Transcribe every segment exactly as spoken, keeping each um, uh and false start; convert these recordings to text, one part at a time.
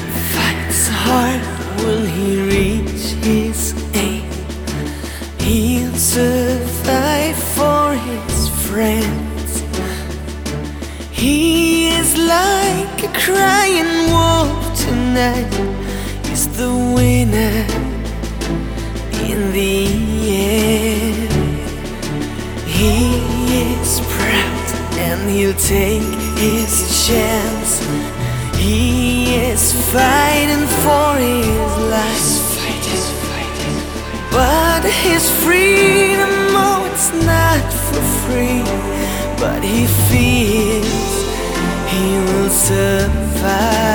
Fights hard, will he reach his aim? He'll survive for his friends. He is like a crying wolf tonight. He's the winner in the end. He is proud and he'll take his chance. He is fighting for his life, but his freedom, oh, it's not for free. But he feels he will survive.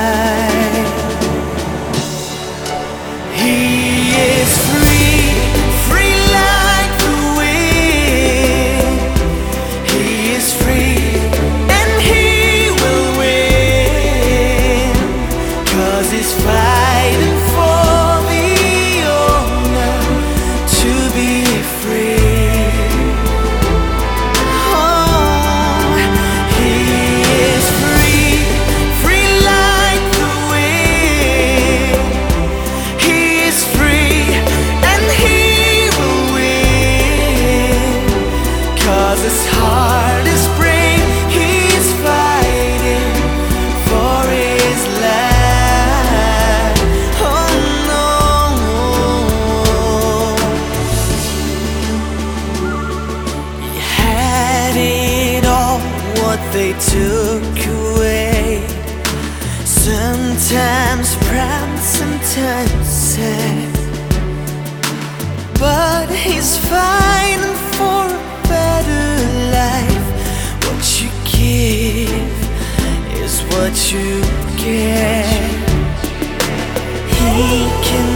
He is free, free like the wind. He is free and he will win, 'cause he's fighting for the honor to be free. Oh, he is free, free like the wind. He is free and he will win, 'cause his heart is brave. He's fighting for his life. Oh no, he had it all, what they took away. Sometimes proud, sometimes sad, but he's fighting for a better life. What you give is what you get. He can